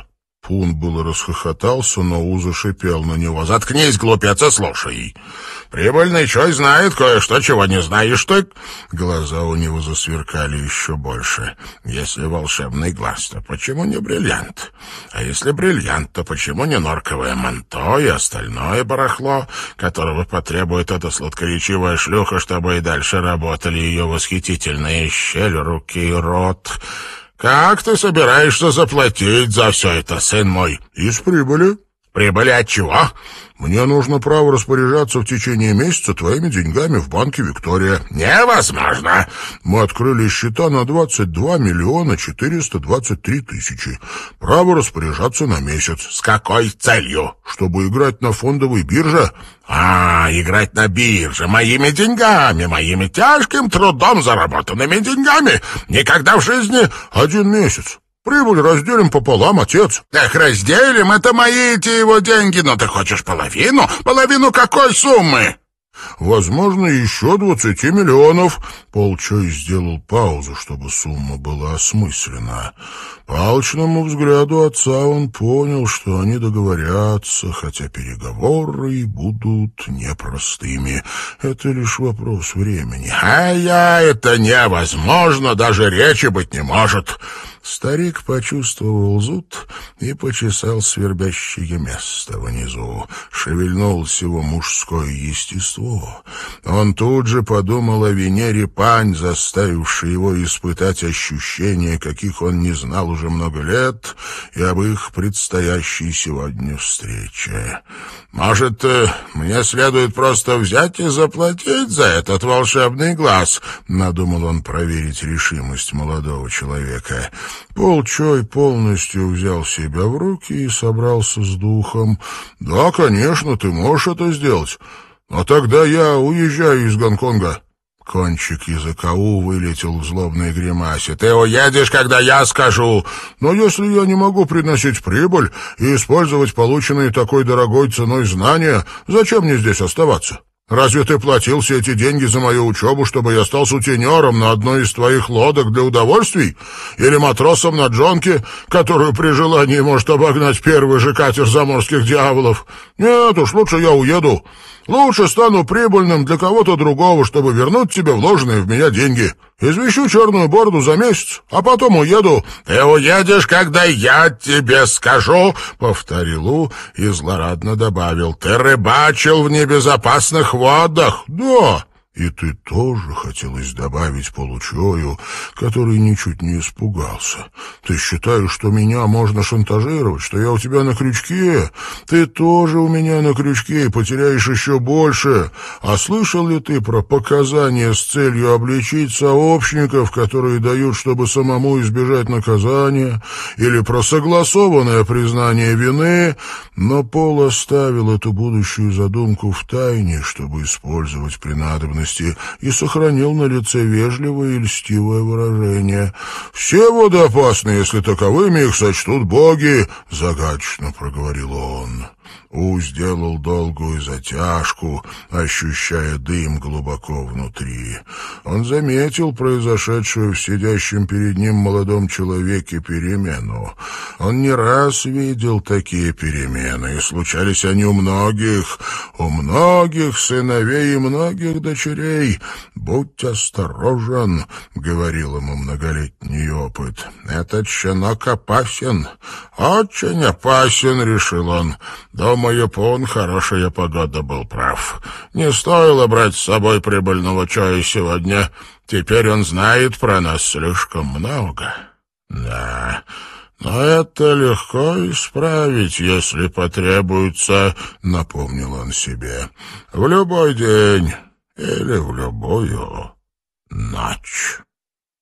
[SPEAKER 1] Пун было расхохотался, но У зашипел на него. «Заткнись, глупец, и слушай. Прибыльный Чой знает кое-что, чего не знаешь ты». Глаза у него засверкали еще больше. «Если волшебный глаз, то почему не бриллиант? А если бриллиант, то почему не норковое манто и остальное барахло, которого потребует эта сладкоречивая шлюха, чтобы и дальше работали ее восхитительные щель, руки и рот? Как ты собираешься заплатить за все это, сын мой?» «Из прибыли». «Прибыли от чего?» «Мне нужно право распоряжаться в течение месяца твоими деньгами в банке «Виктория». «Невозможно!» «Мы открыли счета на 22 миллиона 423 тысячи. Право распоряжаться на месяц». «С какой целью?» «Чтобы играть на фондовой бирже». «Играть на бирже моими деньгами, моими тяжким трудом заработанными деньгами. Никогда в жизни». «1 месяц. Прибыль разделим пополам, отец». «Эх, разделим, это мои эти его деньги, но ты хочешь половину? Половину какой суммы?» «Возможно, еще 20 миллионов». Пол Чой сделал паузу, чтобы сумма была осмыслена. По алчному взгляду отца он понял, что они договорятся, хотя переговоры будут непростыми. Это лишь вопрос времени. Это невозможно, даже речи быть не может». Старик почувствовал зуд и почесал свербящее место внизу. Шевельнулось его мужское естество. Он тут же подумал о Венере Пань, заставившей его испытать ощущения, каких он не знал уже много лет, и об их предстоящей сегодня встрече. «Может, мне следует просто взять и заплатить за этот волшебный глаз?» — надумал он проверить решимость молодого человека. Пол Чой полностью взял себя в руки и собрался с духом. «Да, конечно, ты можешь это сделать. Но тогда я уезжаю из Гонконга». Кончик языка У вылетел в злобной гримасе. «Ты уедешь, когда я скажу!» «Но если я не могу приносить прибыль и использовать полученные такой дорогой ценой знания, зачем мне здесь оставаться? Разве ты платил все эти деньги за мою учебу, чтобы я стал сутенером на одной из твоих лодок для удовольствий? Или матросом на джонке, которую при желании может обогнать первый же катер заморских дьяволов? Нет уж, лучше я уеду. Лучше стану прибыльным для кого-то другого, чтобы вернуть тебе вложенные в меня деньги. Извещу черную бороду за месяц, а потом уеду». «Ты уедешь, когда я тебе скажу», — повторил У и злорадно добавил. «Ты рыбачил в небезопасных водах». «Да». «И ты тоже», — хотелось добавить Полу Чою, который ничуть не испугался. «Ты считаешь, что меня можно шантажировать, что я у тебя на крючке? Ты тоже у меня на крючке и потеряешь еще больше. А слышал ли ты про показания с целью обличить сообщников, которые дают, чтобы самому избежать наказания, или про согласованное признание вины?» Но Пол оставил эту будущую задумку в тайне, чтобы использовать при надобности, и сохранил на лице вежливое и льстивое выражение. «Все воды опасны, если таковыми их сочтут боги», — загадочно проговорил он. У сделал долгую затяжку, ощущая дым глубоко внутри. Он заметил произошедшую в сидящем перед ним молодом человеке перемену. Он не раз видел такие перемены, и случались они у многих сыновей и многих дочерей. «Будь осторожен», — говорил ему многолетний опыт. «Этот щенок опасен, очень опасен», — решил он. «Думаю, Пун, хорошая погода, был прав. Не стоило брать с собой прибыльного Чоя сегодня. Теперь он знает про нас слишком много». «Да, но это легко исправить, если потребуется», — напомнил он себе. «В любой день или в любую ночь».